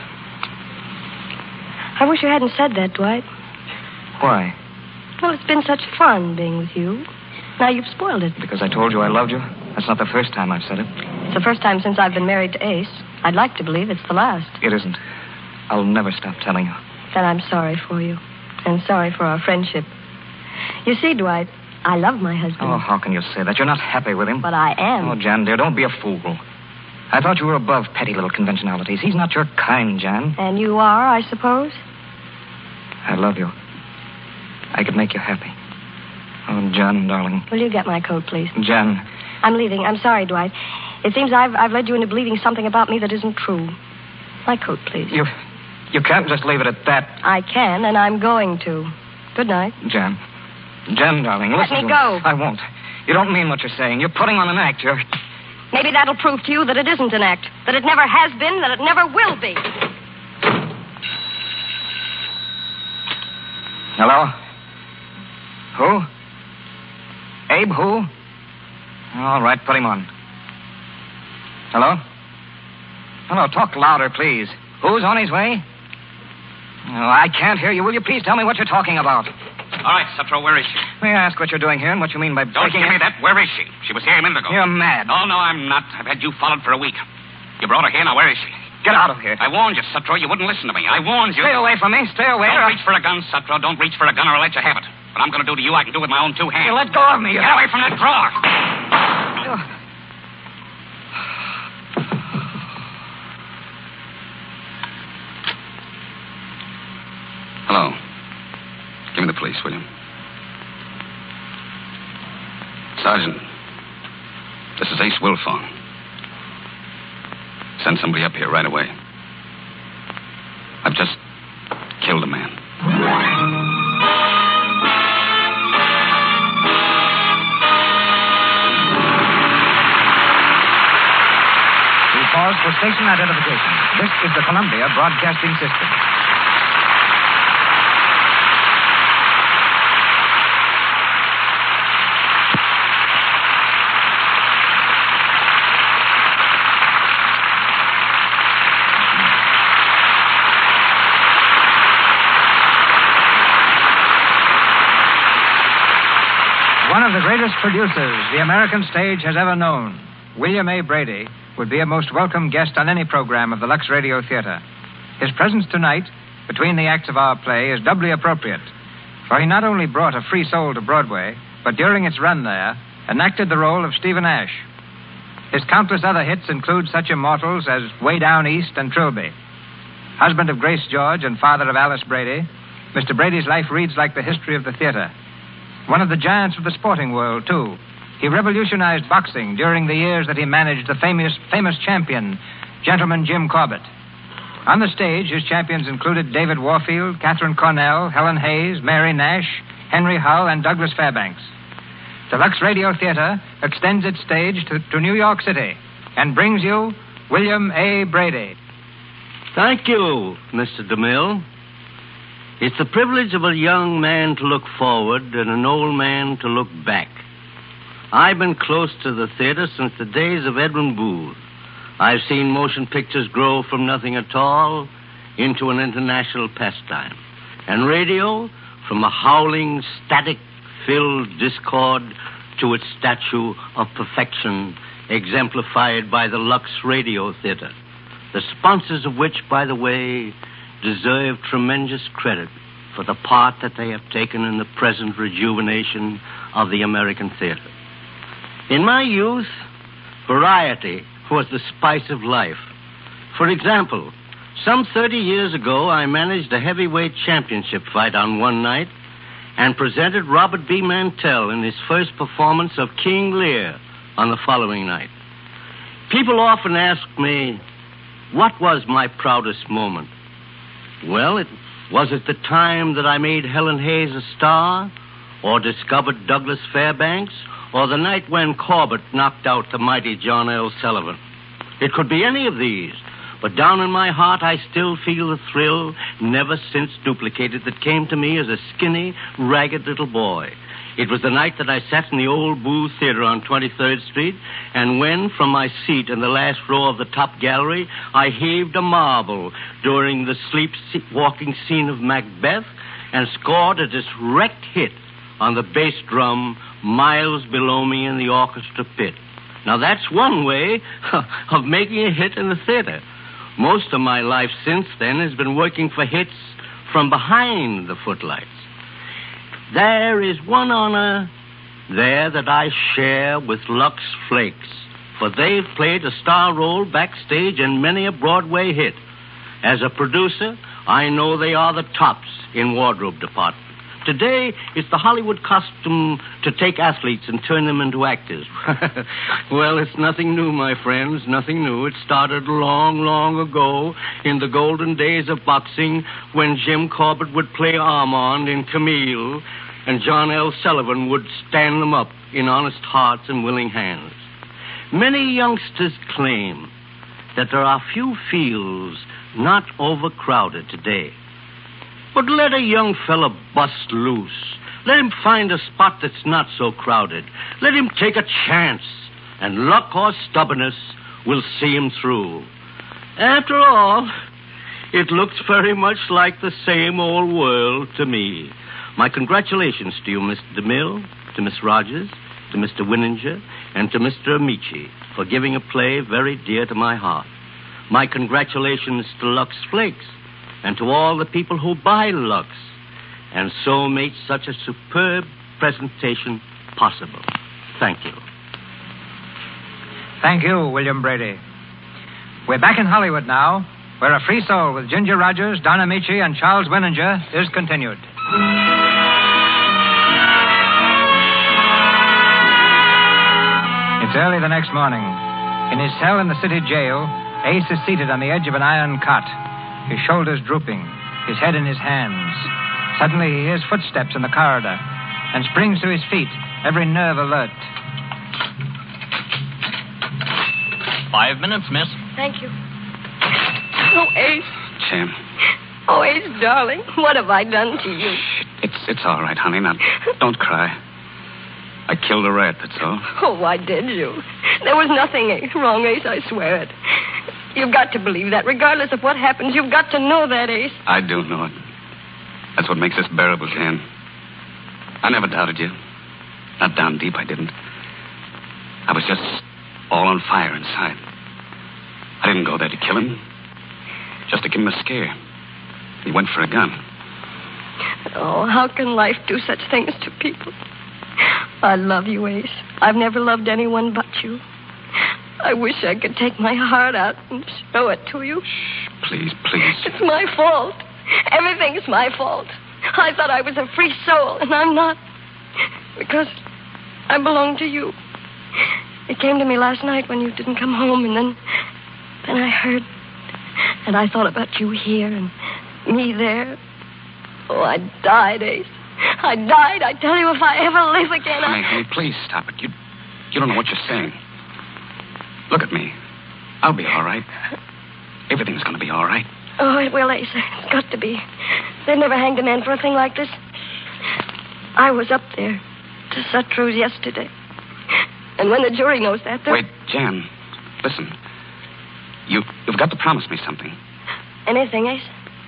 I wish you hadn't said that, Dwight. Why? Well, it's been such fun being with you. Now you've spoiled it. Because I told you I loved you? That's not the first time I've said it. It's the first time since I've been married to Ace. I'd like to believe it's the last. It isn't. I'll never stop telling you. Then I'm sorry for you. And sorry for our friendship. You see, Dwight, I love my husband. Oh, how can you say that? You're not happy with him. But I am. Oh, Jan, dear, don't be a fool. I thought you were above petty little conventionalities. He's not your kind, Jan. And you are, I suppose? I love you. I could make you happy. Oh, Jan, darling. Will you get my coat, please? Jan. I'm leaving. I'm sorry, Dwight. It seems I've led you into believing something about me that isn't true. My coat, please. You can't just leave it at that. I can, and I'm going to. Good night. Jan. Jan, darling, listen to me to go. me. I won't. You don't mean what you're saying. You're putting on an act. Maybe that'll prove to you that it isn't an act, that it never has been, that it never will be. Hello? Who? Abe who? All right, put him on. Hello? Hello, talk louder, please. Who's on his way? Oh, I can't hear you. Will you please tell me what you're talking about? All right, Sutro, where is she? May I ask what you're doing here and what you mean by Don't breaking give me in? that. Where is she? She was here a minute ago. You're mad. Oh, no, I'm not. I've had you followed for a week. You brought her here. Now, where is she? Get out of here. I warned you, Sutro. You wouldn't listen to me. I warned you. Stay away from me. Stay away. Don't reach for a gun, Sutro. Don't reach for a gun or I'll let you have it. What I'm going to do to you, I can do with my own 2 hands. You let go of me. Get away from that drawer. Hello. Give me the police, will you? Sergeant, this is Ace Wilfong. Send somebody up here right away. I've just killed a man. We pause for station identification. This is the Columbia Broadcasting System. One of the greatest producers the American stage has ever known, William A. Brady, would be a most welcome guest on any program of the Lux Radio Theater. His presence tonight, between the acts of our play, is doubly appropriate, for he not only brought A Free Soul to Broadway, but during its run there, enacted the role of Stephen Ash. His countless other hits include such immortals as Way Down East and Trilby. Husband of Grace George and father of Alice Brady, Mr. Brady's life reads like the history of the theater. One of the giants of the sporting world, too. He revolutionized boxing during the years that he managed the famous champion, Gentleman Jim Corbett. On the stage, his champions included David Warfield, Catherine Cornell, Helen Hayes, Mary Nash, Henry Hull, and Douglas Fairbanks. The Lux Radio Theater extends its stage to New York City and brings you William A. Brady. Thank you, Mr. DeMille. It's the privilege of a young man to look forward and an old man to look back. I've been close to the theater since the days of Edwin Booth. I've seen motion pictures grow from nothing at all into an international pastime. And radio, from a howling, static-filled discord to its statue of perfection, exemplified by the Lux Radio Theater, the sponsors of which, by the way, deserve tremendous credit for the part that they have taken in the present rejuvenation of the American theater. In my youth, variety was the spice of life. For example, some 30 years ago, I managed a heavyweight championship fight on one night and presented Robert B. Mantell in his first performance of King Lear on the following night. People often ask me, what was my proudest moment? Well, was it the time that I made Helen Hayes a star, or discovered Douglas Fairbanks, or the night when Corbett knocked out the mighty John L. Sullivan? It could be any of these, but down in my heart I still feel the thrill, never since duplicated, that came to me as a skinny, ragged little boy. It was the night that I sat in the old Booth Theater on 23rd Street, and when, from my seat in the last row of the top gallery, I heaved a marble during the sleep-walking scene of Macbeth and scored a direct hit on the bass drum miles below me in the orchestra pit. Now, that's one way of making a hit in the theater. Most of my life since then has been working for hits from behind the footlights. There is one honor there that I share with Lux Flakes, for they've played a star role backstage in many a Broadway hit. As a producer, I know they are the tops in wardrobe department. Today, it's the Hollywood custom to take athletes and turn them into actors. Well, it's nothing new, my friends, nothing new. It started long, long ago in the golden days of boxing when Jim Corbett would play Armand in Camille and John L. Sullivan would stand them up in honest hearts and willing hands. Many youngsters claim that there are few fields not overcrowded today. But let a young fella bust loose. Let him find a spot that's not so crowded. Let him take a chance, and luck or stubbornness will see him through. After all, it looks very much like the same old world to me. My congratulations to you, Mr. DeMille, to Miss Rogers, to Mr. Winninger, and to Mr. Amici for giving a play very dear to my heart. My congratulations to Lux Flakes and to all the people who buy Lux and so made such a superb presentation possible. Thank you. Thank you, William Brady. We're back in Hollywood now, where A Free Soul with Ginger Rogers, Don Amici, and Charles Winninger is continued. It's early the next morning. In his cell in the city jail, Ace is seated on the edge of an iron cot, his shoulders drooping, his head in his hands. Suddenly he hears footsteps in the corridor and springs to his feet, every nerve alert. 5 minutes, miss. Thank you. Oh, Ace. Jim. Oh, Ace, darling, what have I done to you? It's all right, honey. Now, don't cry. I killed a rat, that's all. Oh, why did you? There was nothing wrong, Ace, I swear it. You've got to believe that. Regardless of what happens, you've got to know that, Ace. I do know it. That's what makes this bearable, Jan. I never doubted you. Not down deep, I didn't. I was just all on fire inside. I didn't go there to kill him. Just to give him a scare. He went for a gun. Oh, how can life do such things to people? I love you, Ace. I've never loved anyone but you. I wish I could take my heart out and show it to you. Shh, please, please. It's my fault. Everything's my fault. I thought I was a free soul, and I'm not. Because I belong to you. It came to me last night when you didn't come home, and then I heard. And I thought about you here and me there. Oh, I died, Ace. I died. I tell you, if I ever live again, Honey, please stop it. You don't know what you're saying. Look at me. I'll be all right. Everything's going to be all right. Oh, it will, Ace. It's got to be. They've never hanged a man for a thing like this. I was up there to Suttrose yesterday. And when the jury knows that, they're... Wait, Jan. Listen. You've got to promise me something. Anything, Ace?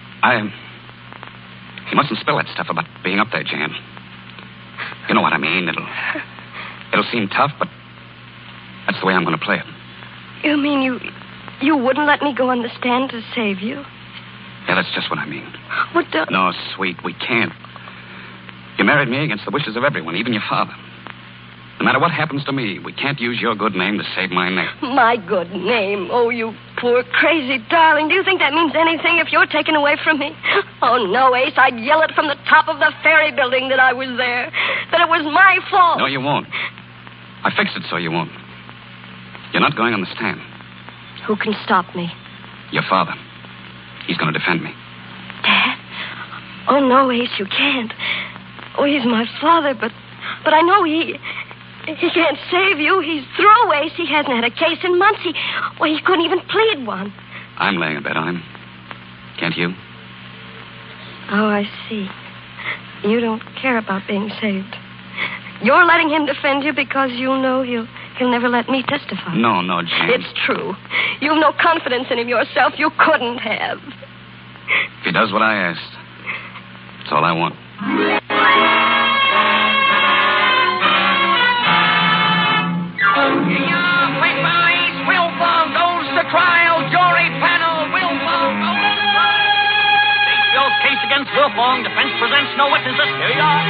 You mustn't spill that stuff about being up there, Jan. You know what I mean. It'll seem tough, but that's the way I'm going to play it. You mean you wouldn't let me go on the stand to save you? Yeah, that's just what I mean. What the... No, sweet, we can't. You married me against the wishes of everyone, even your father. No matter what happens to me, we can't use your good name to save my neck. My good name? Oh, you poor, crazy darling. Do you think that means anything if you're taken away from me? Oh, no, Ace. I'd yell it from the top of the ferry building that I was there. That it was my fault. No, you won't. I fixed it so you won't. You're not going on the stand. Who can stop me? Your father. He's going to defend me. Dad? Oh, no, Ace, you can't. Oh, he's my father, but I know he can't save you. He's through, Ace. He hasn't had a case in months. He couldn't even plead one. I'm laying a bet on him. Can't you? Oh, I see. You don't care about being saved. You're letting him defend you because you know he'll never let me testify. No, Jan. It's true. You've no confidence in him yourself. You couldn't have. If he does what I asked, that's all I want. Wilfong goes to trial. Jury panel. Wilfong goes to trial. State Bill's case against Wilfong. Defense presents no witnesses. Here you are.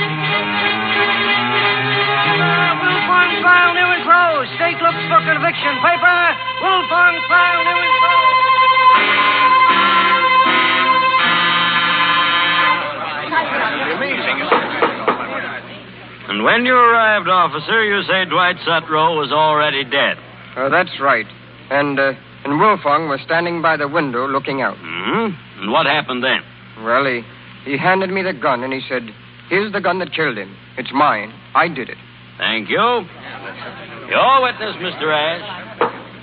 Wilfong's trial new and closed. State looks for conviction. Paper. Wilfong's trial new and closed. And when you arrived, officer, you say Dwight Sutro was already dead. That's right. And Wilfong was standing by the window looking out. Mm-hmm. And what happened then? Well, he handed me the gun and he said, "Here's the gun that killed him. It's mine. I did it." Thank you. Your witness, Mr. Ash.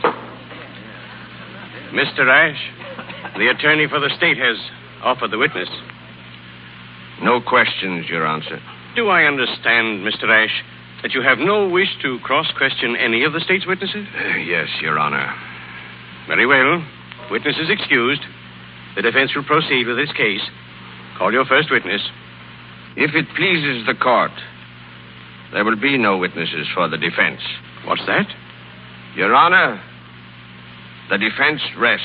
Mr. Ash, the attorney for the state has offered the witness. No questions, Your Honor. Do I understand, Mr. Ash, that you have no wish to cross-question any of the state's witnesses? Yes, Your Honor. Very well. Witness is excused. The defense will proceed with its case. Call your first witness. If it pleases the court, there will be no witnesses for the defense. What's that? Your Honor, the defense rests.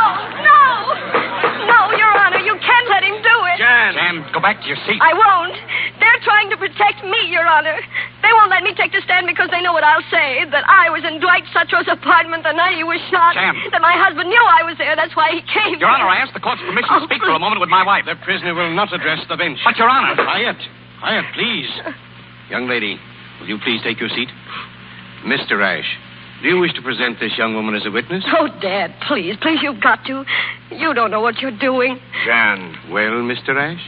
No, Your Honor, you can't let him do it. Jan, go back to your seat. I won't. They're trying to protect me, Your Honor. They won't let me take the stand because they know what I'll say, that I was in Dwight Suttrow's apartment the night he was shot. Jan. That my husband knew I was there. That's why he came. Your Honor, I asked the court's permission to speak for a moment with my wife. The prisoner will not address the bench. But, Your Honor. Quiet, please. Young lady, will you please take your seat? Mr. Ash, do you wish to present this young woman as a witness? Oh, Dad, please, you've got to. You don't know what you're doing. Jan. Well, Mr. Ash?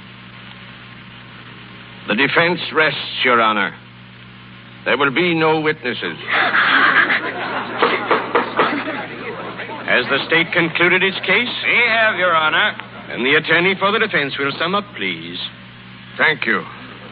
The defense rests, Your Honor. There will be no witnesses. Has the state concluded its case? We have, Your Honor. And the attorney for the defense will sum up, please. Thank you.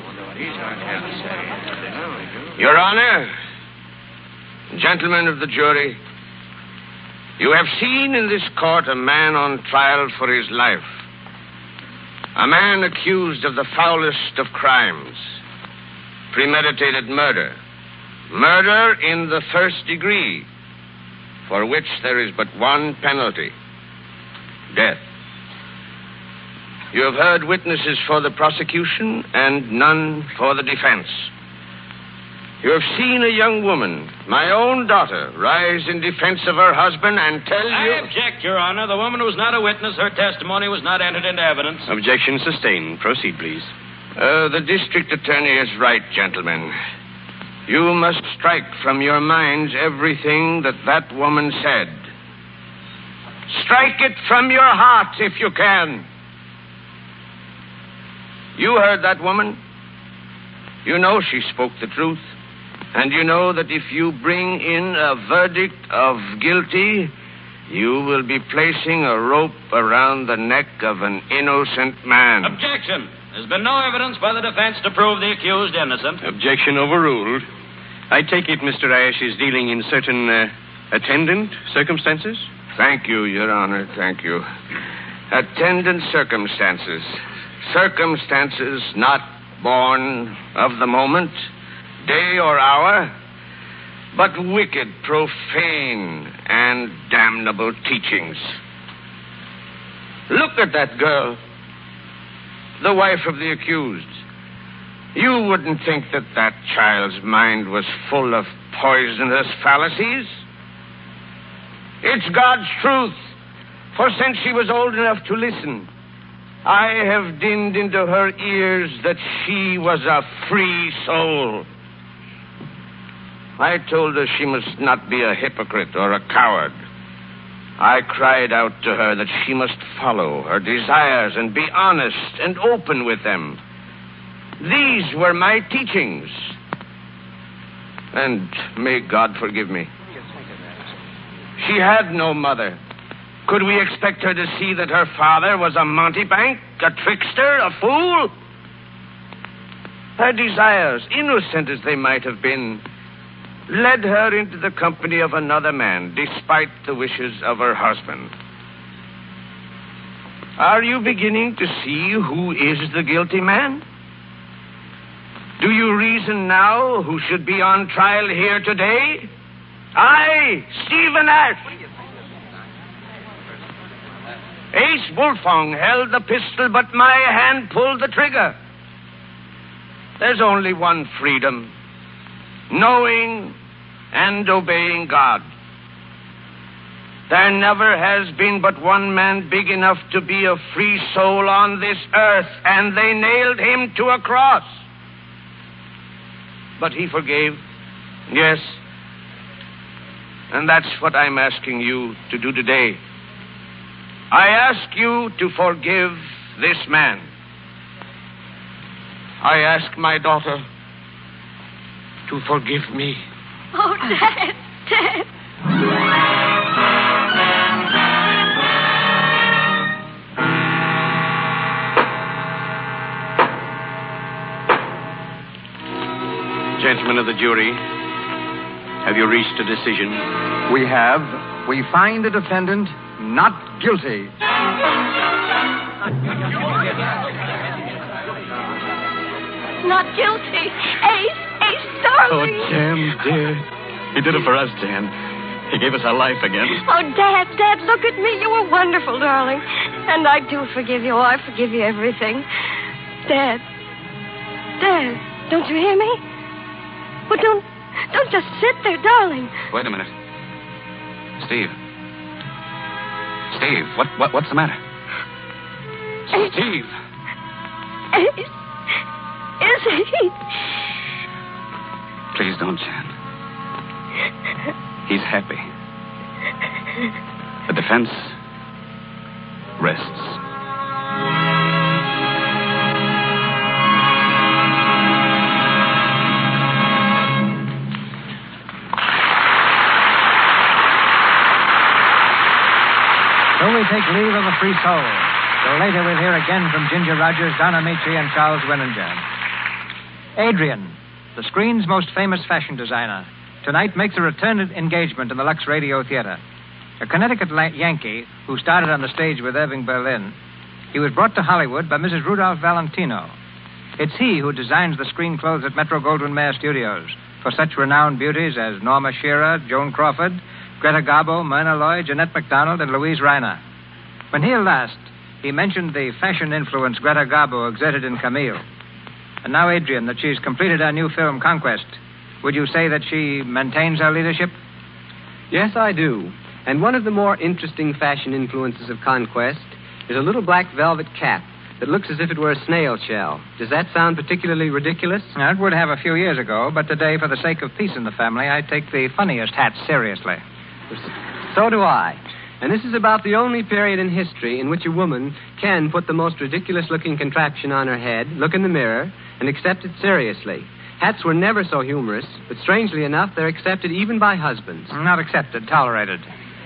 Your Honor, gentlemen of the jury, you have seen in this court a man on trial for his life. A man accused of the foulest of crimes. Premeditated murder. Murder in the first degree, for which there is but one penalty. Death. You have heard witnesses for the prosecution and none for the defense. You have seen a young woman, my own daughter, rise in defense of her husband and tell you... I object, Your Honor. The woman was not a witness. Her testimony was not entered into evidence. Objection sustained. Proceed, please. The district attorney is right, gentlemen. You must strike from your minds everything that woman said. Strike it from your heart if you can. You heard that woman. You know she spoke the truth. And you know that if you bring in a verdict of guilty, you will be placing a rope around the neck of an innocent man. Objection. There's been no evidence by the defense to prove the accused innocent. Objection overruled. I take it Mr. Ash is dealing in certain attendant circumstances? Thank you, Your Honor. Thank you. Attendant circumstances. Circumstances not born of the moment, day or hour, but wicked, profane, and damnable teachings. Look at that girl, the wife of the accused. You wouldn't think that child's mind was full of poisonous fallacies. It's God's truth, for since she was old enough to listen, I have dinned into her ears that she was a free soul. I told her she must not be a hypocrite or a coward. I cried out to her that she must follow her desires and be honest and open with them. These were my teachings. And may God forgive me. She had no mother. Could we expect her to see that her father was a mountebank, a trickster, a fool? Her desires, innocent as they might have been, led her into the company of another man, despite the wishes of her husband. Are you beginning to see who is the guilty man? Do you reason now who should be on trial here today? I, Stephen Ash. Ace Wolfong held the pistol, but my hand pulled the trigger. There's only one freedom: knowing and obeying God. There never has been but one man big enough to be a free soul on this earth, and they nailed him to a cross. But he forgave. Yes. And that's what I'm asking you to do today. I ask you to forgive this man. I ask my daughter to forgive me. Oh, Dad. Dad. Gentlemen of the jury, have you reached a decision? We have. We find the defendant not guilty. Not guilty. Ace, darling. Oh, Jan, dear. He did it for us, Jan. He gave us our life again. Oh, Dad, look at me. You were wonderful, darling. And I do forgive you. Oh, I forgive you everything. Dad, don't you hear me? Well, don't just sit there, darling. Wait a minute. Steve, what's the matter? Steve. Is he? Please don't, Jan. He's happy. The defense rests. So we take leave of a free soul. Till later we'll hear again from Ginger Rogers, Don Amici, and Charles Winninger. Adrian, the screen's most famous fashion designer, tonight makes a return engagement in the Lux Radio Theater. A Connecticut Yankee who started on the stage with Irving Berlin, he was brought to Hollywood by Mrs. Rudolph Valentino. It's he who designs the screen clothes at Metro-Goldwyn-Mayer Studios for such renowned beauties as Norma Shearer, Joan Crawford, Greta Garbo, Myrna Loy, Jeanette MacDonald, and Louise Reiner. When here last, he mentioned the fashion influence Greta Garbo exerted in Camille. And now, Adrian, that she's completed her new film, Conquest, would you say that she maintains her leadership? Yes, I do. And one of the more interesting fashion influences of Conquest is a little black velvet cap that looks as if it were a snail shell. Does that sound particularly ridiculous? Now, it would have a few years ago, but today, for the sake of peace in the family, I take the funniest hats seriously. So do I. And this is about the only period in history in which a woman can put the most ridiculous-looking contraption on her head, look in the mirror, and accept it seriously. Hats were never so humorous, but strangely enough, they're accepted even by husbands. Not accepted, tolerated.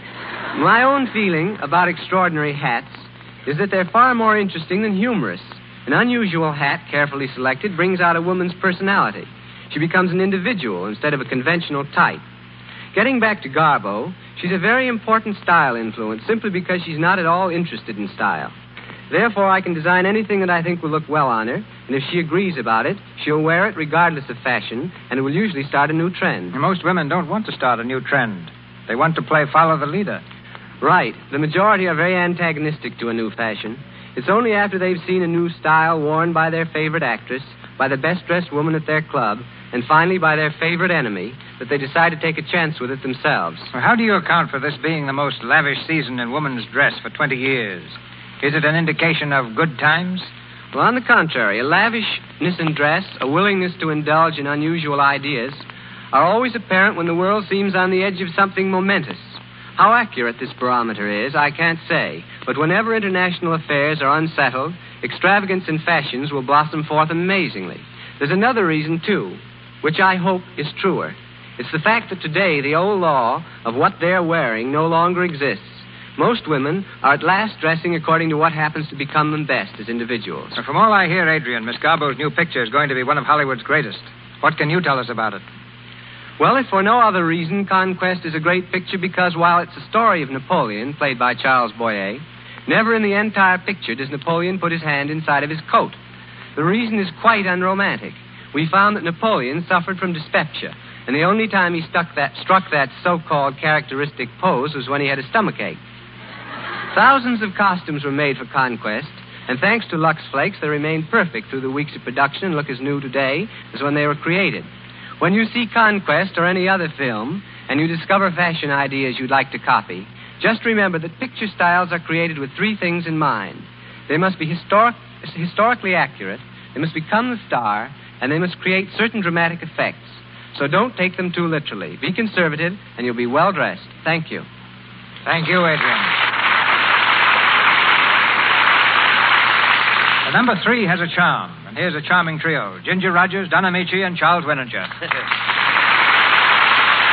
My own feeling about extraordinary hats is that they're far more interesting than humorous. An unusual hat, carefully selected, brings out a woman's personality. She becomes an individual instead of a conventional type. Getting back to Garbo, she's a very important style influence simply because she's not at all interested in style. Therefore, I can design anything that I think will look well on her, and if she agrees about it, she'll wear it regardless of fashion, and it will usually start a new trend. Most women don't want to start a new trend. They want to play follow the leader. Right. The majority are very antagonistic to a new fashion. It's only after they've seen a new style worn by their favorite actress, by the best-dressed woman at their club, and finally by their favorite enemy, that they decide to take a chance with it themselves. Well, how do you account for this being the most lavish season in women's dress for 20 years? Is it an indication of good times? Well, on the contrary, a lavishness in dress, a willingness to indulge in unusual ideas, are always apparent when the world seems on the edge of something momentous. How accurate this barometer is, I can't say, but whenever international affairs are unsettled, extravagance in fashions will blossom forth amazingly. There's another reason, too, which I hope is truer. It's the fact that today the old law of what they're wearing no longer exists. Most women are at last dressing according to what happens to become them best as individuals. From all I hear, Adrian, Miss Garbo's new picture is going to be one of Hollywood's greatest. What can you tell us about it? Well, if for no other reason, Conquest is a great picture because while it's a story of Napoleon, played by Charles Boyer, never in the entire picture does Napoleon put his hand inside of his coat. The reason is quite unromantic. We found that Napoleon suffered from dyspepsia, and the only time he struck that so-called characteristic pose was when he had a stomachache. Thousands of costumes were made for Conquest, and thanks to Lux Flakes, they remained perfect through the weeks of production and look as new today as when they were created. When you see Conquest or any other film, and you discover fashion ideas you'd like to copy, just remember that picture styles are created with three things in mind. They must be historically accurate, they must become the star, and they must create certain dramatic effects. So don't take them too literally. Be conservative, and you'll be well dressed. Thank you. Thank you, Adrian. The number 3 has a charm, and here's a charming trio: Ginger Rogers, Don Amici, and Charles Winninger.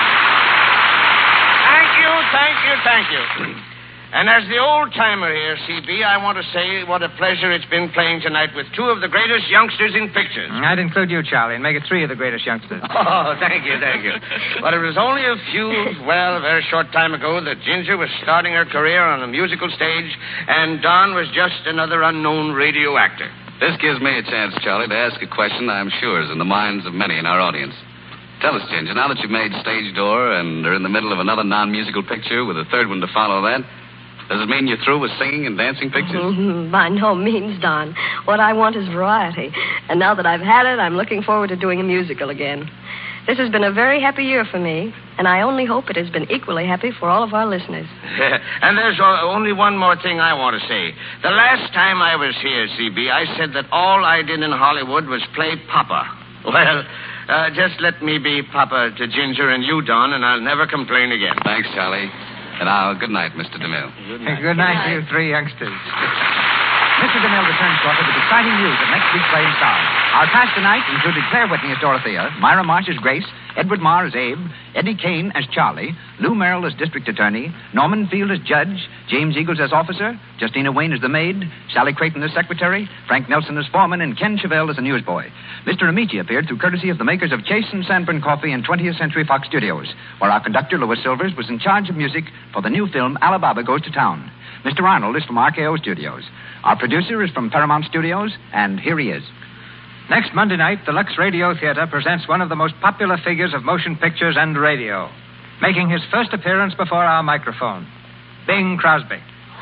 Thank you. And as the old-timer here, CB, I want to say what a pleasure it's been playing tonight with two of the greatest youngsters in pictures. I'd include you, Charlie, and make it three of the greatest youngsters. Oh, thank you. But it was only a very short time ago that Ginger was starting her career on a musical stage, and Don was just another unknown radio actor. This gives me a chance, Charlie, to ask a question I'm sure is in the minds of many in our audience. Tell us, Ginger, now that you've made Stage Door and are in the middle of another non-musical picture with a third one to follow that, does it mean you're through with singing and dancing pictures? By no means, Don. What I want is variety. And now that I've had it, I'm looking forward to doing a musical again. This has been a very happy year for me, and I only hope it has been equally happy for all of our listeners. And there's only one more thing I want to say. The last time I was here, CB, I said that all I did in Hollywood was play Papa. Well, just let me be Papa to Ginger and you, Don, and I'll never complain again. Thanks, Charlie. And now, good night, Mr. DeMille. Good night, you three youngsters. Mr. DeMille returns shortly with exciting news of next week's playing stars. Our cast tonight included Claire Whitney as Dorothea, Myra Marsh as Grace, Edward Marr as Abe, Eddie Kane as Charlie, Lou Merrill as District Attorney, Norman Field as Judge, James Eagles as Officer, Justina Wayne as the Maid, Sally Creighton as Secretary, Frank Nelson as Foreman, and Ken Chevelle as a newsboy. Mr. Amici appeared through courtesy of the makers of Chase and Sanborn Coffee in 20th Century Fox Studios, where our conductor, Louis Silvers, was in charge of music for the new film Alibaba Goes to Town. Mr. Arnold is from RKO Studios. Our producer is from Paramount Studios, and here he is. Next Monday night, the Lux Radio Theater presents one of the most popular figures of motion pictures and radio, making his first appearance before our microphone, Bing Crosby.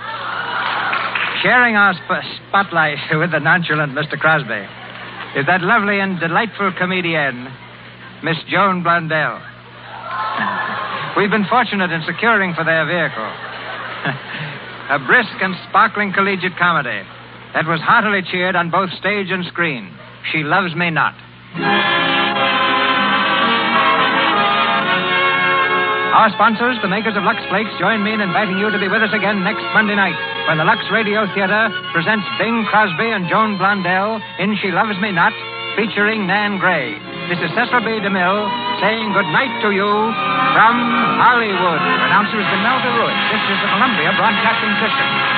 Sharing our spotlight with the nonchalant Mr. Crosby is that lovely and delightful comedian, Miss Joan Blondell. We've been fortunate in securing for their vehicle a brisk and sparkling collegiate comedy that was heartily cheered on both stage and screen. She Loves Me Not. Our sponsors, the makers of Lux Flakes, join me in inviting you to be with us again next Monday night when the Lux Radio Theater presents Bing Crosby and Joan Blondell in She Loves Me Not, featuring Nan Gray. This is Cecil B. DeMille saying good night to you from Hollywood. Announcer has been Melba Ruiz. This is the Columbia Broadcasting System.